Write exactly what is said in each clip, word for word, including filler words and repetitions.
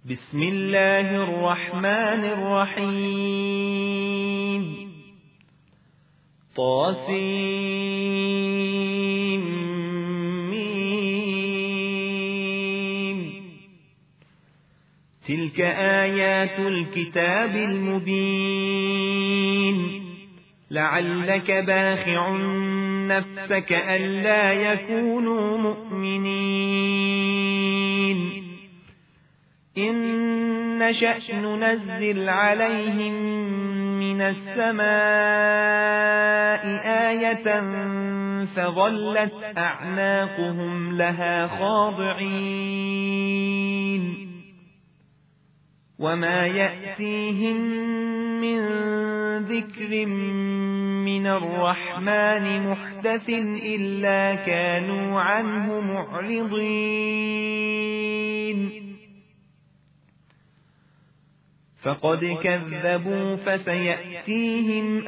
بسم الله الرحمن الرحيم طاسيم ميم تلك آيات الكتاب المبين لعلك باخع نفسك ألا يكونوا مؤمنين إن نشأ ننزل عليهم من السماء آية فظلت أعناقهم لها خاضعين وما يأتيهم من ذكر من الرحمن محدث إلا كانوا عنه معرضين فقد كذبوا فسيأتيهم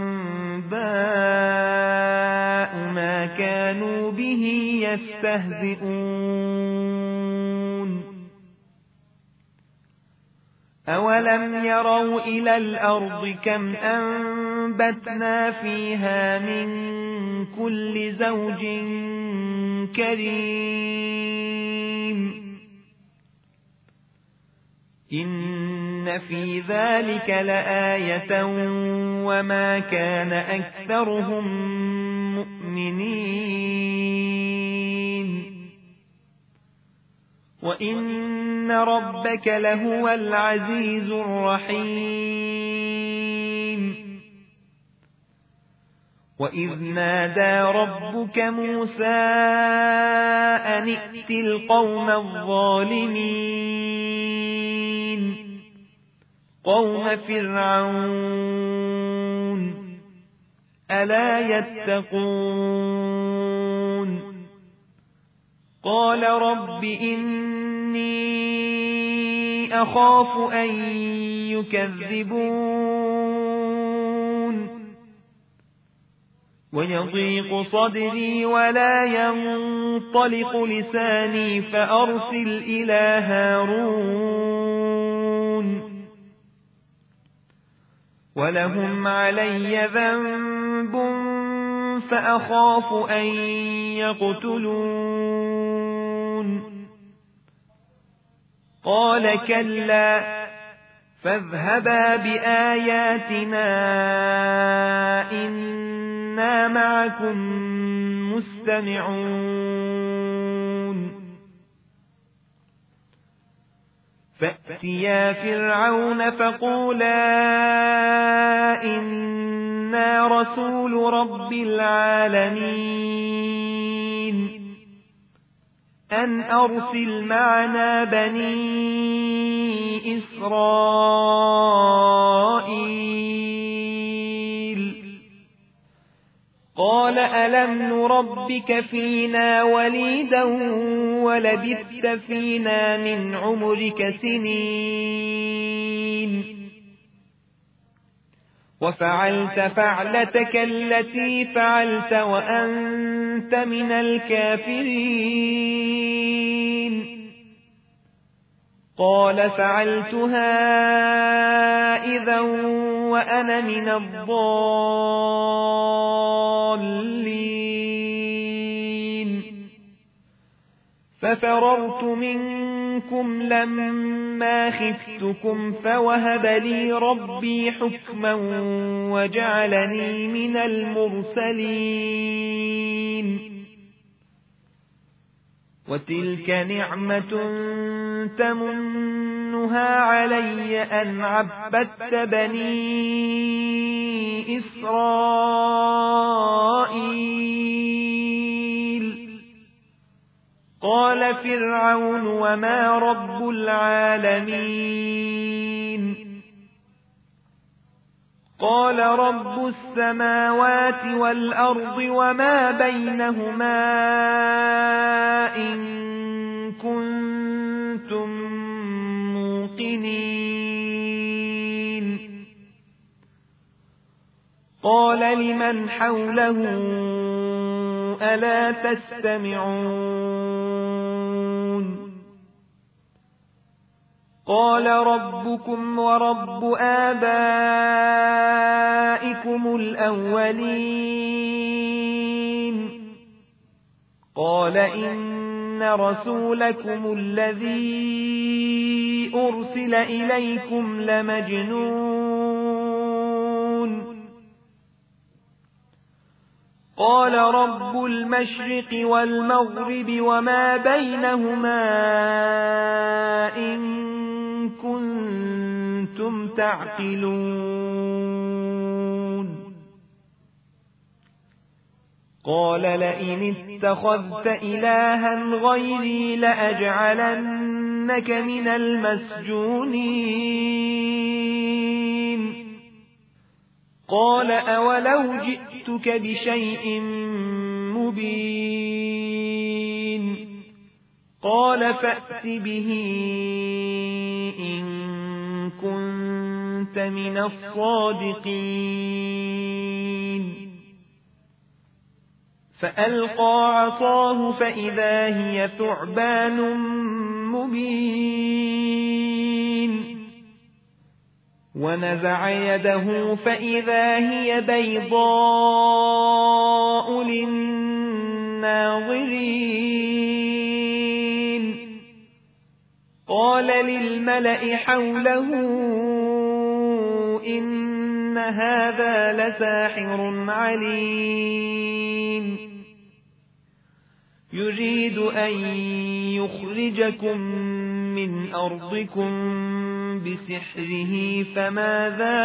أنباء ما كانوا به يستهزئون أولم يروا إلى الأرض كم أنبتنا فيها من كل زوج كريم إن في ذلك لآية وما كان أكثرهم مؤمنين وإن ربك لهو العزيز الرحيم وإذ نادى ربك موسى أن ائت القوم الظالمين قوم فرعون ألا يتقون قال رب إني أخاف أن يكذبون ويضيق صدري ولا ينطلق لساني فأرسل إلى هارون ولهم علي ذنب فأخاف أن يقتلون قال كلا فاذهبا بآياتنا إنا معكم مستمعون فأتيا فرعون فقولا إنا رسول رب العالمين أن أرسل معنا بني إسرائيل قال ألم نربك فينا وليدا ولبثت فينا من عمرك سنين وفعلت فعلتك التي فعلت وأنت من الكافرين قال فعلتها إذا وأنا من الضالين ففررت منكم لما خفتكم فوهب لي ربي حكما وجعلني من المرسلين وتلك نعمة تمنها علي أن عبدت بني إسرائيل قال فرعون وما رب العالمين قال رب السماوات والأرض وما بينهما إن كنتم موقنين قال لمن حوله ألا تستمعون قال ربكم ورب آبائكم الأولين قال إن رسولكم الذي أرسل إليكم لمجنون قال رب المشرق والمغرب وما بينهما إن كنتم تعقلون قال لئن اتخذت إلها غيري لأجعلنك من المسجونين قال أولو جئتك بشيء مبين قال فأت به إن كنت من الصادقين فألقى عصاه فإذا هي ثعبان مبين ونزع يده فإذا هي بيضاء للناظرين قال للملأ حوله إن هذا لساحر عليم يريد أن يخرجكم من أرضكم بسحره فماذا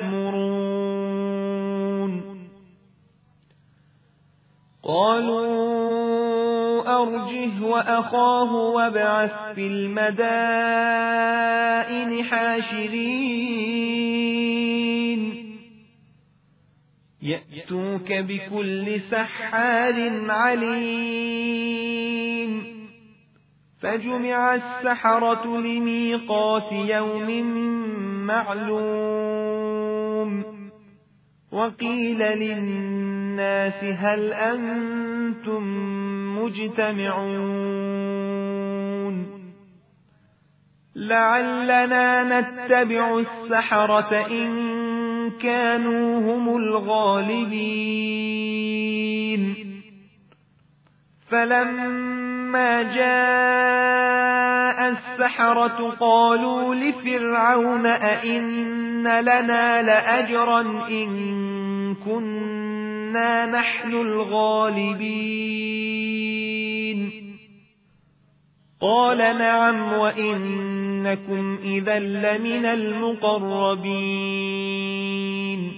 تأمرون قالوا أرجه وأخاه وابعث في المدائن حاشرين يأتوك بكل سحار عليم فجمع السحرة لميقات يوم معلوم وقيل للناس هل أنتم مجتمعون لعلنا نتبع السحرة إن كانوا هم الغالبين فلما جاء السحرة قالوا لفرعون أئن لنا لأجرا إن كنا نحن الغالبين قال نعم وإنكم إذا لمن المقربين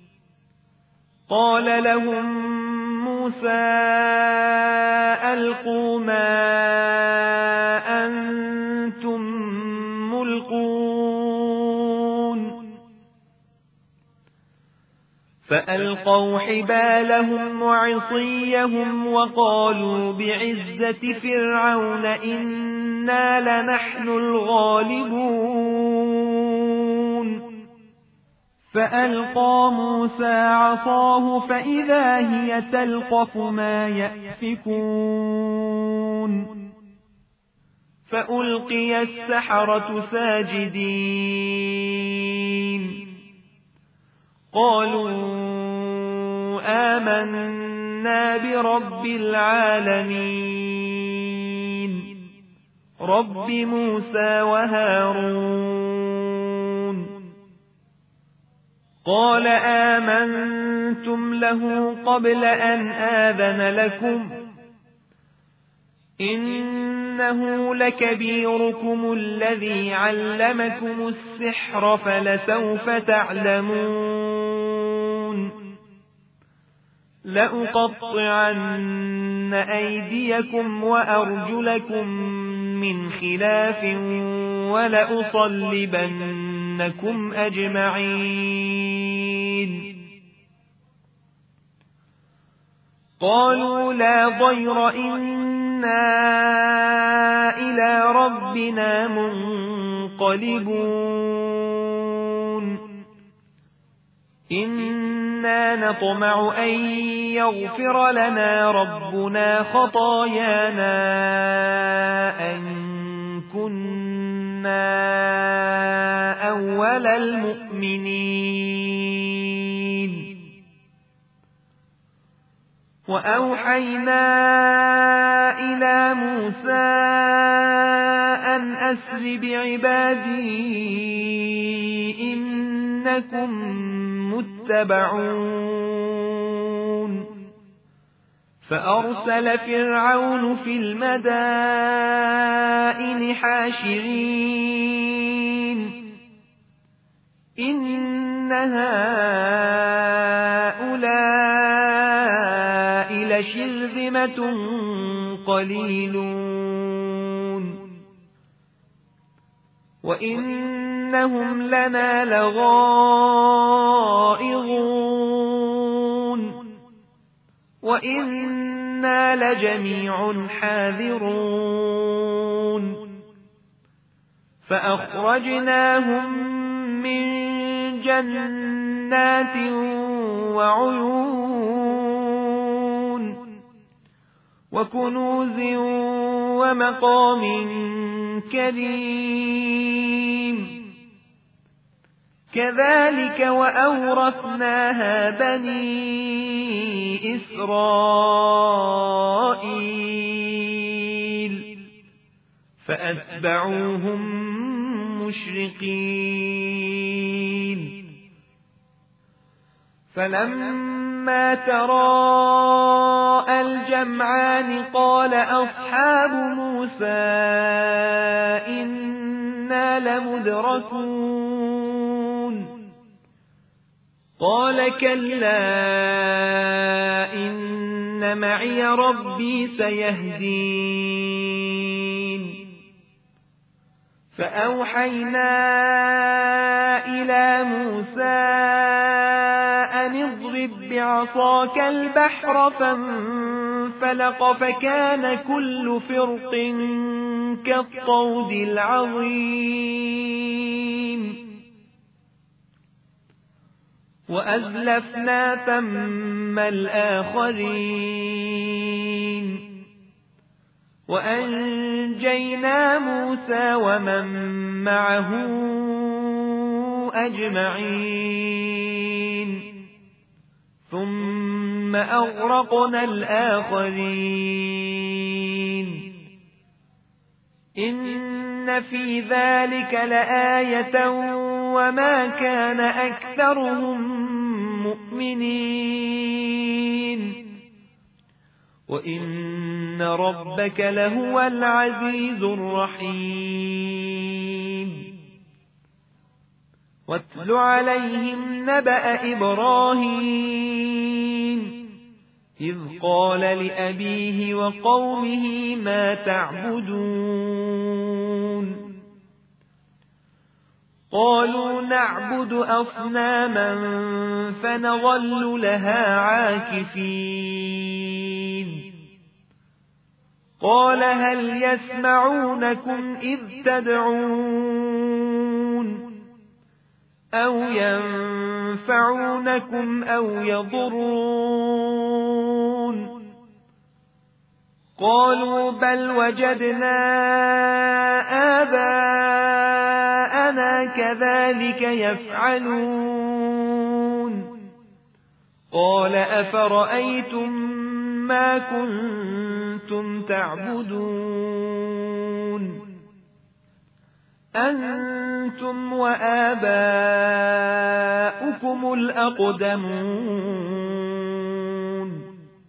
قال لهم موسى ألقوا ما أنتم ملقون فألقوا حبالهم وعصيهم وقالوا بعزة فرعون إنا لنحن الغالبون فألقى موسى عصاه فإذا هي تلقف ما يأفكون فألقي السحرة ساجدين قالوا آمنا برب العالمين رب موسى وهارون قال آمنتم له قبل أن آذن لكم إنه لكبيركم الذي علمكم السحر فلسوف تعلمون لأقطعن أيديكم وأرجلكم من خلاف ولأصلبنكم أجمعين قالوا لا ضير إنا إلى ربنا منقلبون إنا نطمع أن يغفر لنا ربنا خطايانا أن كنا أول المؤمنين. وأوحينا إلى موسى أن أسر بعبادي إنكم متبعون. فأرسل فرعون في المدائن حاشرين إن هؤلاء لشرذمة قليلون وإنهم لنا لغائظون وإنا لجميع حاذرون. فأخرجناهم من جنات وعيون وكنوز ومقام كريم. كذلك وأورثناها بني إسرائيل فأتبعوهم مشرقين. فلما تراءى الجمعان قال أصحاب موسى إنا لمدركون. قال كلا إن معي ربي سيهدين. فأوحينا إلى موسى أن اضرب بعصاك البحر فانفلق فكان كل فرق كالطود العظيم. وأزلفنا ثم الآخرين وأنجينا موسى ومن معه أجمعين ثم أغرقنا الآخرين. إن في ذلك لآية وما كان أكثرهم مؤمنين وإن ربك لهو العزيز الرحيم. واتل عليهم نبأ إبراهيم إذ قال لأبيه وقومه ما تعبدون. قالوا نعبد أصناما فنظل لها عاكفين. قال هل يسمعونكم إذ تدعون أو ينفعونكم أو يضرون؟ قالوا بل وجدنا آباءنا كذلك يفعلون. قال أفرأيتم ما كنتم تعبدون أنتم وآباؤكم الأقدمون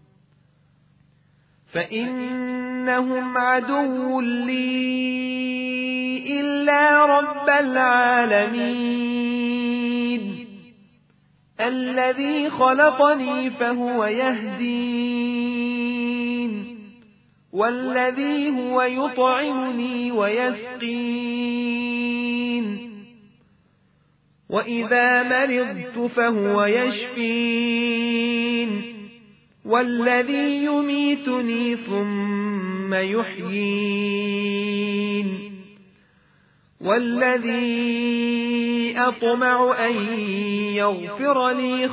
فإنهم عدو لي إلا رب العالمين الذي خلقني فهو يهدين والذي هو يطعمني ويسقين وإذا مرضت فهو يشفين والذي يميتني ثم يحيين والذي أطمع أن يغفر لي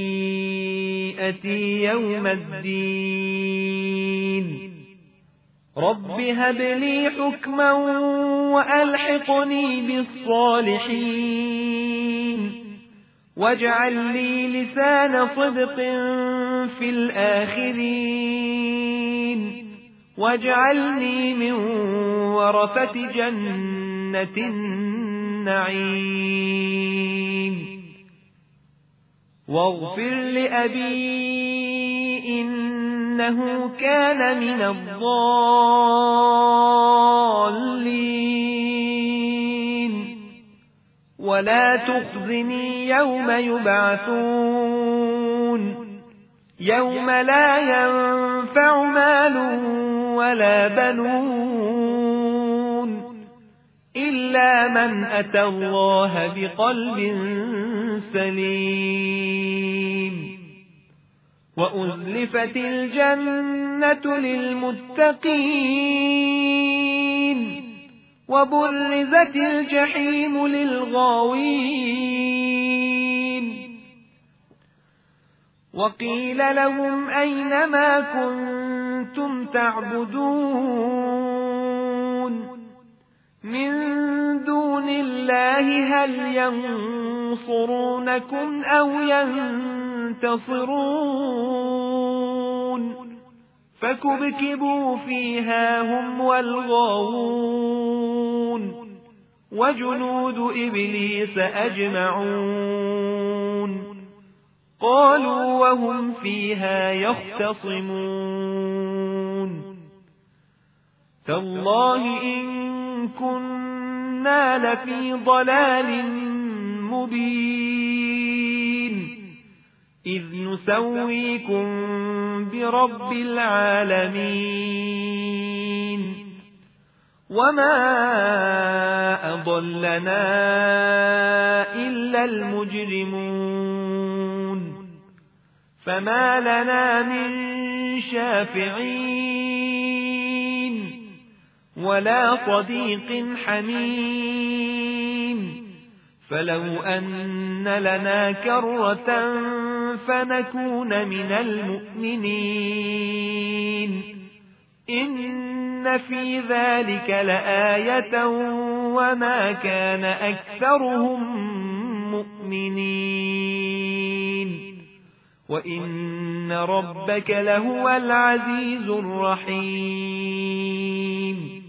خطيئتي يوم الدين. رب هب لي حكما وألحقني بالصالحين واجعل لي لسان صدق في الآخرين واجعلني من ورثة جنة النعيم واغفر لأبي إنه كان من الضالين ولا تخزني يوم يبعثون يوم لا ينفع مال ولا بنون إلا من أتى الله بقلب سليم وأزلفت الجنة للمتقين وبرزت الجحيم للغاوين وقيل لهم أين ما كنتم تعبدون من دون الله هل ينصرونكم أو ينتصرون فكبكبوا فيها هم والغاوون وجنود إبليس أجمعون قالوا وهم فيها يختصمون تالله إن كنا لفي ضلال مبين إذ نسويكم برب العالمين وما أضلنا إلا المجرمون فما لنا من شافعين ولا صديق حميم فلو أن لنا كرة فنكون من المؤمنين إن في ذلك لآية وما كان أكثرهم مؤمنين وإن ربك لهو العزيز الرحيم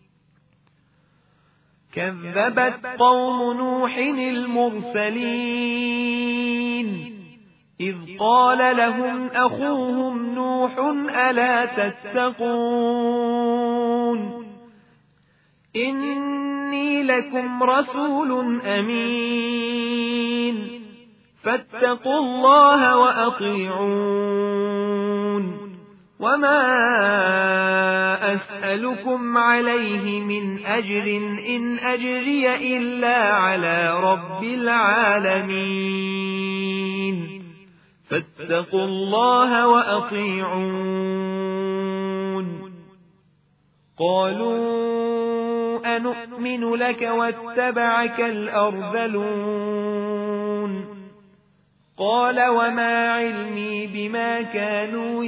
كذبت قوم نوح المرسلين إذ قال لهم أخوهم نوح ألا تتقون إني لكم رسول أمين فاتقوا الله وأطيعون وما أسألكم عليه من أجر إن أجري إلا على رب العالمين فاتقوا الله وأطيعون قالوا أنؤمن لك واتبعك الأرذلون قال وما علمي بما كانوا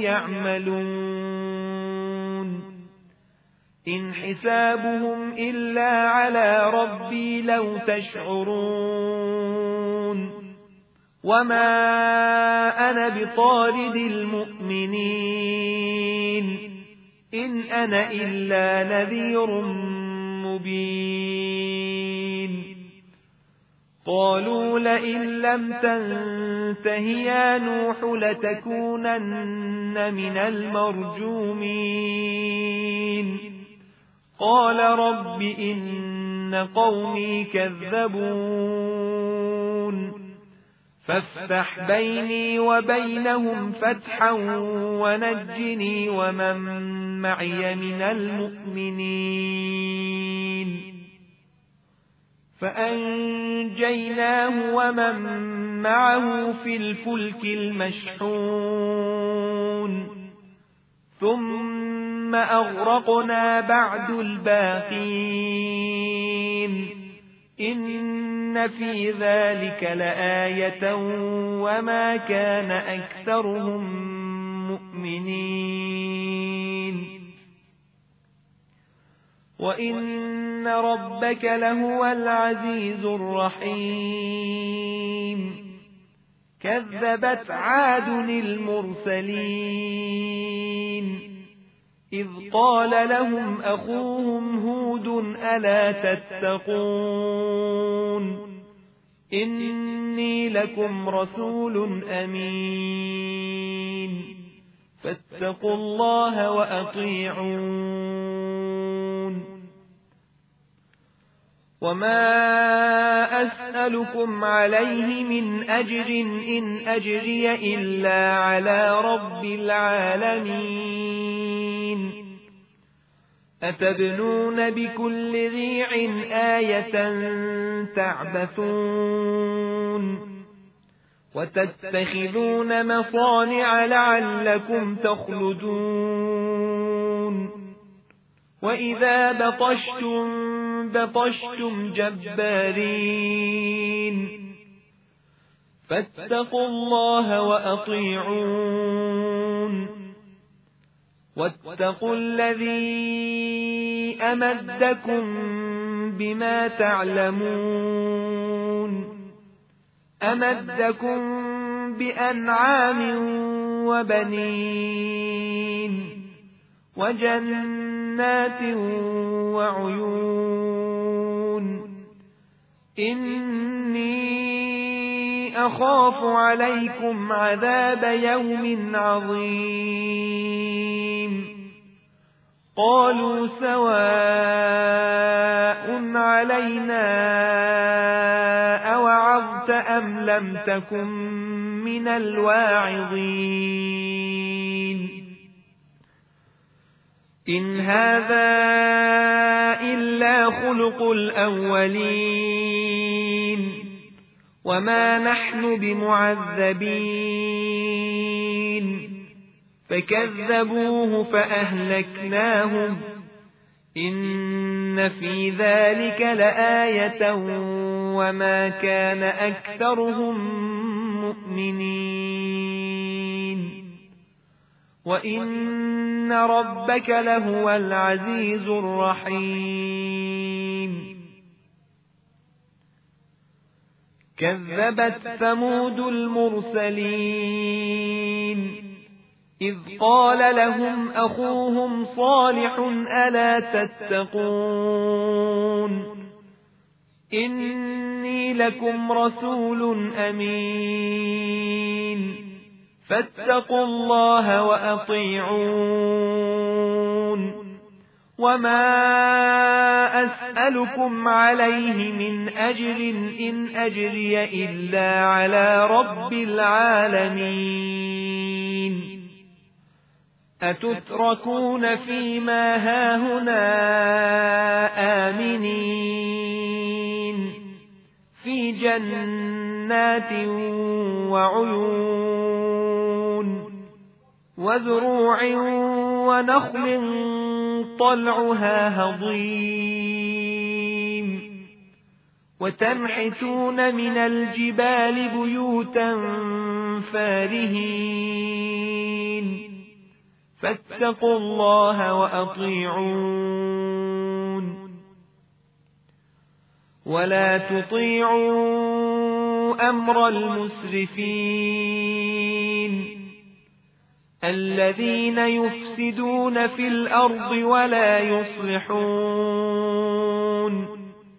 يعملون إن حسابهم إلا على ربي لو تشعرون وما أنا بطارد المؤمنين إن أنا إلا نذير مبين قالوا لئن لم تنته يا نوح لتكونن من المرجومين قال رب إن قومي كذبون فافتح بيني وبينهم فتحا ونجني ومن معي من المؤمنين فأنجيناه ومن معه في الفلك المشحون ثم أغرقنا بعد الباقين إن في ذلك لآية وما كان أكثرهم مؤمنين وإن ربك لهو العزيز الرحيم كذبت عاد المرسلين إذ قال لهم أخوهم هود ألا تتقون إني لكم رسول أمين فاتقوا الله وأطيعون وما أسألكم عليه من أجر إن أجري إلا على رب العالمين أتبنون بكل ريع آية تعبثون وتتخذون مصانع لعلكم تخلدون وإذا بطشتم بطشتم جبارين فاتقوا الله وأطيعون واتقوا الذي أمدكم بما تعلمون أمدكم بأنعام وبنين وجنات وعيون إني أخاف عليكم عذاب يوم عظيم قالوا سواء علينا أوعظت أم لم تكن من الواعظين إن هذا إلا خلق الأولين وما نحن بمعذبين فكذبوه فأهلكناهم إن في ذلك لآية وما كان أكثرهم مؤمنين وإن ربك لهو العزيز الرحيم كذبت ثمود المرسلين إذ قال لهم أخوهم صالح ألا تتقون إني لكم رسول أمين فاتقوا الله وأطيعون وما أسألكم عليه من أجر إن أجري إلا على رب العالمين أتتركون فيما هاهنا آمنين في جنات وعيون وزروع ونخل طلعها هضيم وتنحتون من الجبال بيوتا فارهين فاتقوا الله وأطيعون ولا تطيعوا أمر المسرفين الذين يفسدون في الأرض ولا يصلحون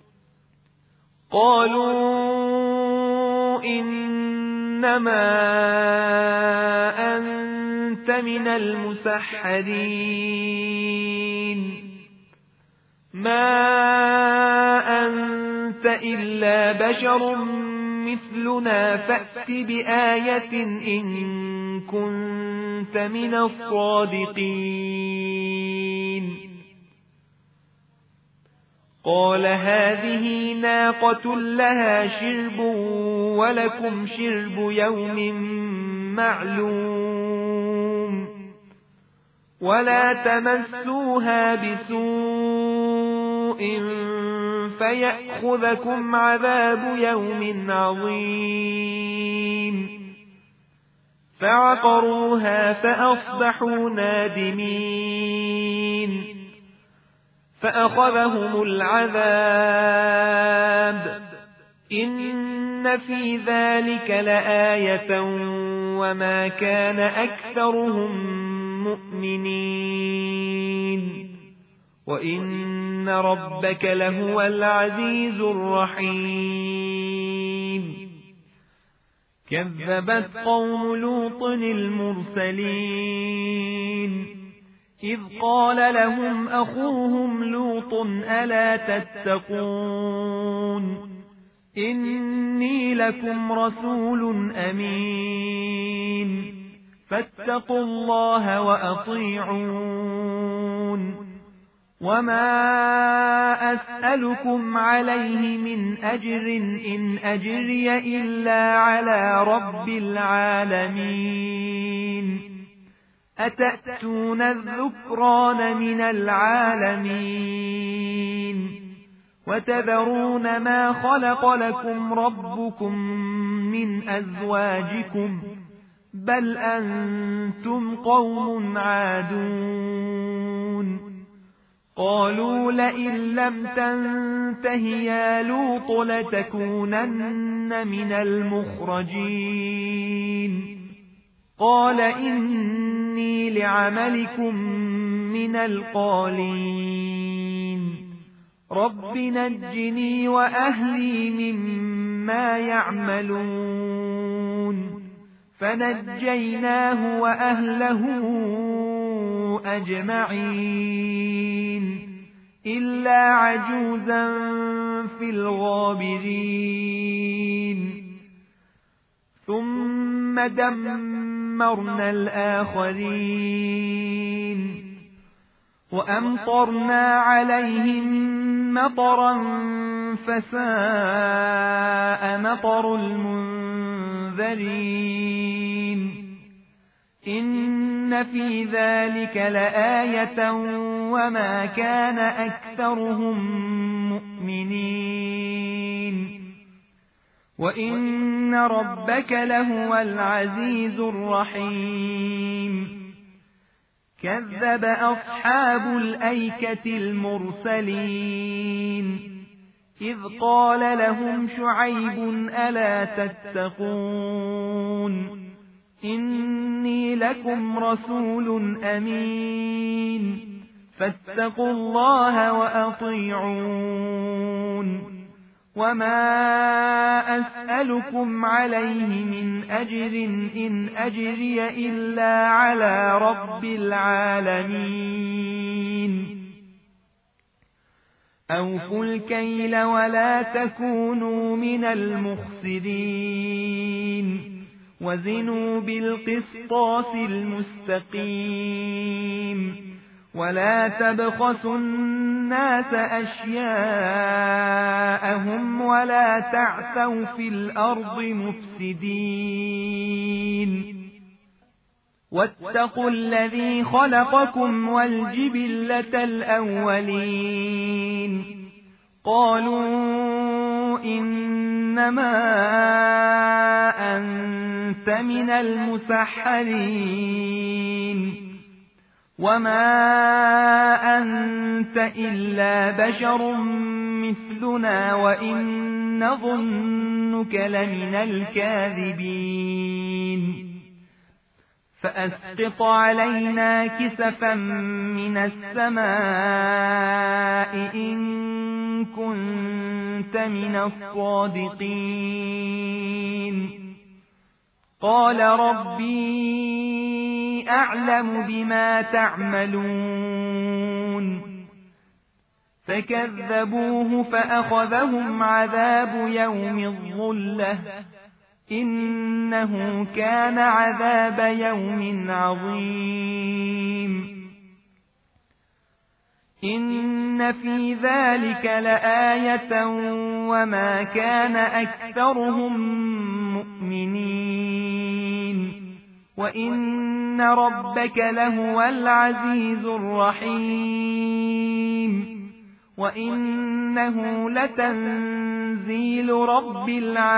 قالوا إنما أنت من المسحرين ما أنت إلا بشر مثلنا فأت بآية إن كنت من الصادقين قال هذه ناقة لها شرب ولكم شرب يوم معلوم ولا تمسوها بسوء فيأخذكم عذاب يوم عظيم فعقروها فأصبحوا نادمين فأخذهم العذاب إن في ذلك لآية وما كان أكثرهم مؤمنين وإن ربك لهو العزيز الرحيم كذبت قوم لوط المرسلين إذ قال لهم أخوهم لوط ألا تتقون إني لكم رسول أمين فاتقوا الله وأطيعون وما أسألكم عليه من أجر إن أجري إلا على رب العالمين أتأتون الذكران من العالمين وتذرون ما خلق لكم ربكم من أزواجكم بل أنتم قوم عادون قالوا لئن لم تنته يا لوط لتكونن من المخرجين قال إني لعملكم من القالين رب نجني وأهلي مما يعملون فنجيناه وأهله أجمعين إلا عجوزا في الغابرين ثم دمرنا الآخرين وأمطرنا عليهم مطرا فساء مطر المنذرين إن في ذلك لآية وما كان أكثرهم مؤمنين وإن ربك لهو العزيز الرحيم كذب أصحاب الأيكة المرسلين إذ قال لهم شعيب ألا تتقون إني لكم رسول أمين فاتقوا الله وأطيعون وما أسألكم عليه من أجر إن أجري إلا على رب العالمين أوفوا الكيل ولا تكونوا من المخسرين وزنوا بالقسطاس المستقيم ولا تبخسوا الناس أشياءهم ولا تعثوا في الأرض مفسدين واتقوا الذي خلقكم والجبلة الأولين قالوا إنما أنت من المسحرين وما أنت إلا بشر مثلنا وإن نظنك لمن الكاذبين فأسقط علينا كسفا من السماء إن كنت من الصادقين قال ربي أعلم بما تعملون فكذبوه فأخذهم عذاب يوم الظلة إنه كان عذاب يوم عظيم إن في ذلك لآية وما كان أكثرهم مؤمنين وإن ربك لهو العزيز الرحيم وإنه لتنزيل رب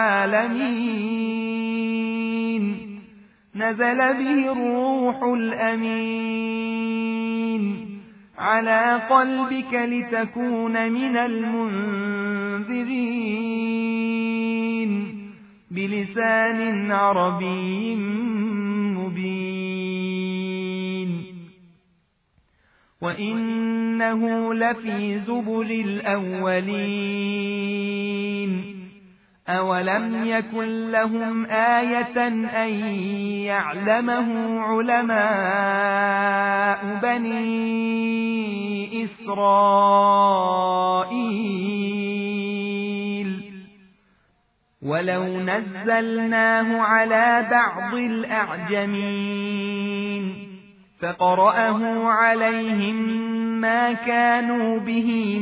العالمين نزل به الروح الأمين على قلبك لتكون من المنذرين بلسان عربي مبين وإنه لفي زبر الأولين أولم يكن لهم آية أن يعلمه علماء بني إسرائيل ولو نزلناه على بعض الأعجمين فقرأه عليهم ما كانوا به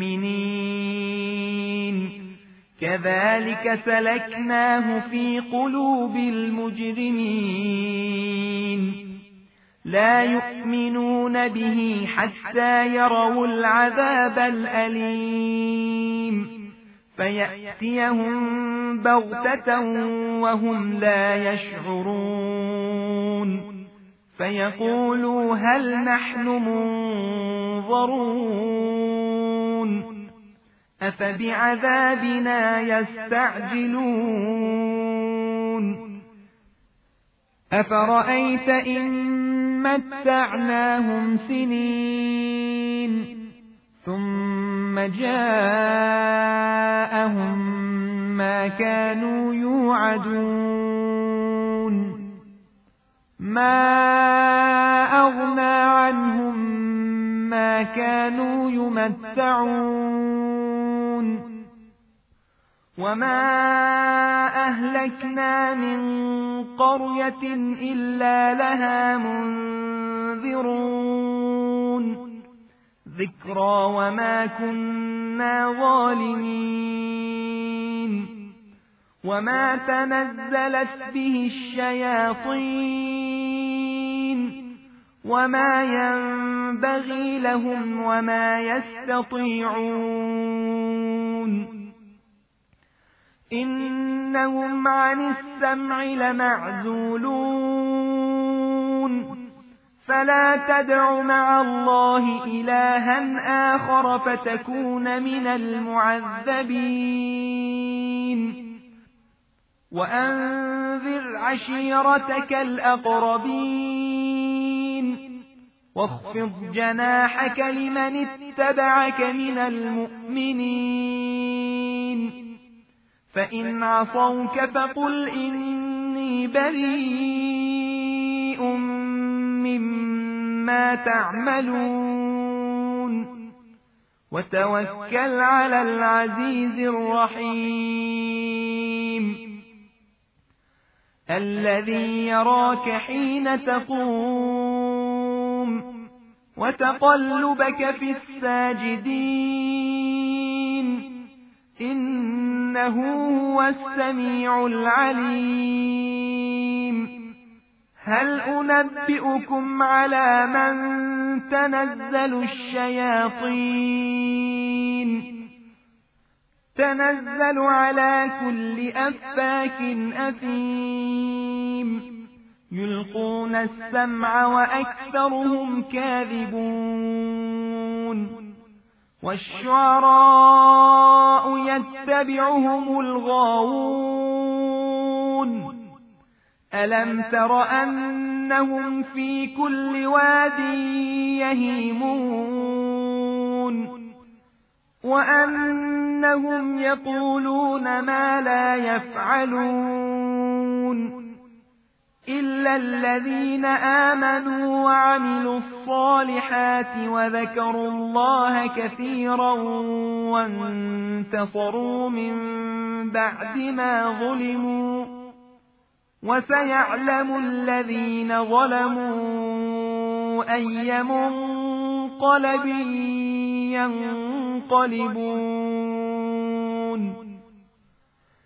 مؤمنين كذلك سلكناه في قلوب المجرمين لا يؤمنون به حتى يروا العذاب الأليم فيأتيهم بغتة وهم لا يشعرون فيقولوا هل نحن منظرون أفبعذابنا يستعجلون أفرأيت إن متعناهم سنين ثم جاءهم ما كانوا يوعدون ما أغنى عنهم ما كانوا يمتعون وما أهلكنا من قرية إلا لها منذرون ذكرى وما كنا ظالمين وما تنزلت به الشياطين وما ينبغي لهم وما يستطيعون إنهم عن السمع لمعزولون فلا تدع مع الله إلها آخر فتكون من المعذبين وأنذر عشيرتك الأقربين واخفض جناحك لمن اتبعك من المؤمنين فإن عصوك فقل إني بريء مما تعملون وتوكل على العزيز الرحيم الذي يراك حين تقوم وتقلبك في الساجدين إنه هو السميع العليم هل أنبئكم على من تنزل الشياطين تنزل على كل أفاك أثيم يلقون السمع وأكثرهم كاذبون والشعراء يتبعهم الغاوون ألم تر أنهم في كل واد يهيمون وأنهم يقولون ما لا يفعلون إلا الذين آمنوا وعملوا الصالحات وذكروا الله كثيرا وانتصروا من بعد ما ظلموا وسيعلم الذين ظلموا أي منقلب ينقلبون